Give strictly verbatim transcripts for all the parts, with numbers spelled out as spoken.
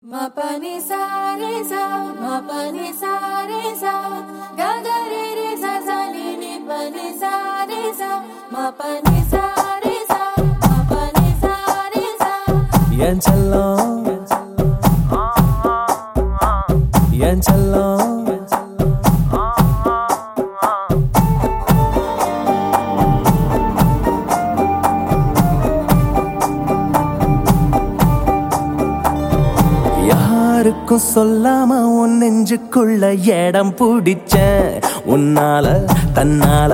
Ma pa ni sa re sa, ma pa ni sa re sa, ga ga re re sa sa ni ni pa ni sa re sa, ma pa ni sa re sa, ma pa ni sa re sa. Yen chellam, yen chellam. யாருக்கும் சொல்லாம உன் நெஞ்சுக்குள்ள இடம் பிடிச்சேன் உன்னால தன்னால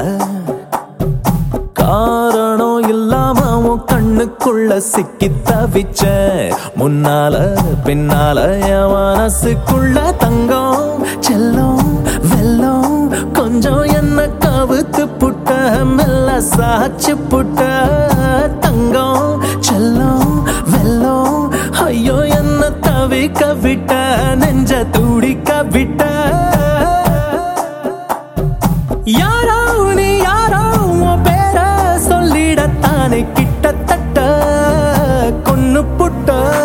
காரணம் இல்லாம உன் கண்ணுக்குள்ள சிக்கி தவிச்சேன் முன்னால பின்னால என் மனசுக்குள்ள தங்கம் செல்லம் வெல்லம் கொஞ்சம் என்ன கவுத்து புட்ட மெல்ல சாச்சு புட்ட தங்கம் செல்லம் வெல்லம் ஐயோ என்ன தவிக்க விட்ட நெஞ்ச துடிக்க விட்ட யாரோ நீ யாரோ உன் பேர சொல்லிடத்தானே கிட்டத்தட்ட கொன்னு புட்ட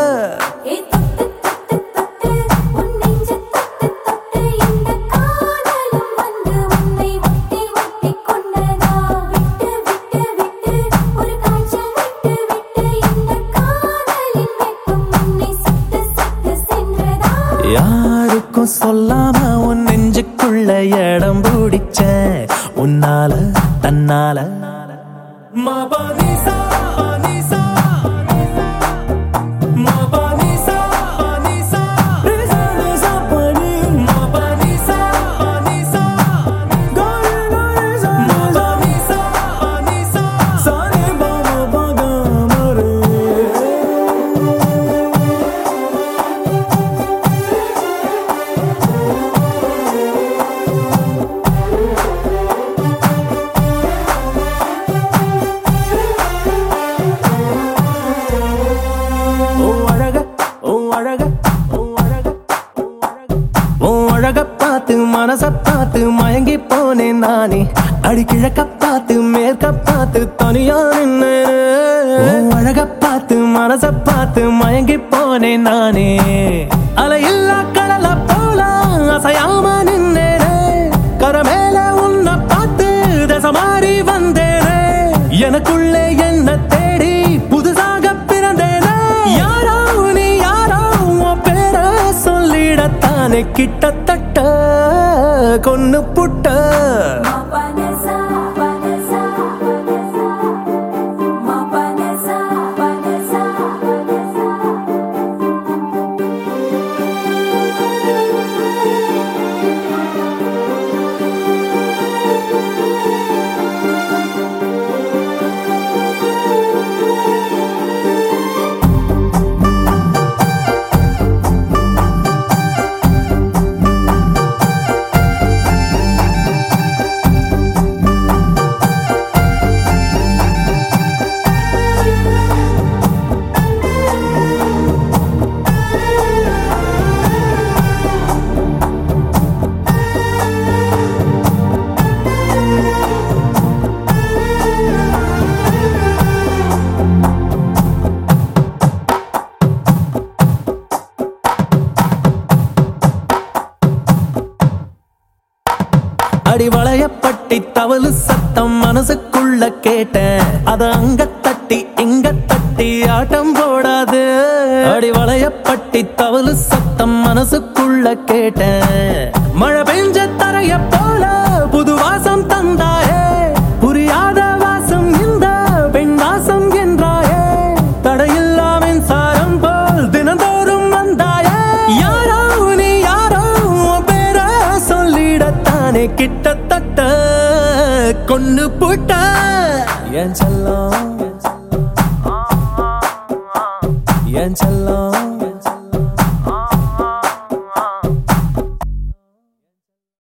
யாருக்கும் சொல்லாம உன் நெஞ்சுக்குள்ள இடம் பிடிச்சேன் உன்னால தன்னால மபனிசா பனிசா மபனிசா பனிசா ரிசா பனி மபனிசா பனிசா கரி கரி மபனிசா பனிசா சானே பாபா பாகா மரே அழக பார்த்து மனச பார்த்து மயங்கி போனேன் நானே அடி கிழக்க பார்த்து மேற்க பார்த்து தனியா நின்னு அழக பார்த்து மனச பார்த்து மயங்கி போனேன் நானே அலையில்லா கடல போல அசையாம நின்னேனே கரமேல உன்னை பார்த்து தசை மாறி வந்தேனே எனக்குள்ளே என்ன தேடி புதுசாக பிறந்தேனே யாரோ நீ யாரோ உன் பேர சொல்லிடத்தானே கிட்டத்தட்ட கொன்னு புட்ட அடி வளையப்பட்டி தவளு சத்தம் மனசுக்குள்ள கேட்டேன் அத அங்க தட்டி இங்க தட்டி ஆட்டம் போடாது அடி வளையப்பட்டி தவளு சத்தம் மனசுக்குள்ள கேட்டேன் மழை பெஞ்ச தரைய போல புது வாசம் தந்தாயே புரியாத வாசம் இந்த பெண் வாசம் என்றாயே தடையில்லா மின்சாரம் போல் தினந்தோறும் வந்தாயே யாரோ நீ யாரோ பேர சொல்லிடத்தானே கிட்டத்தட்ட கொன்னு புட்ட என் செல்லம்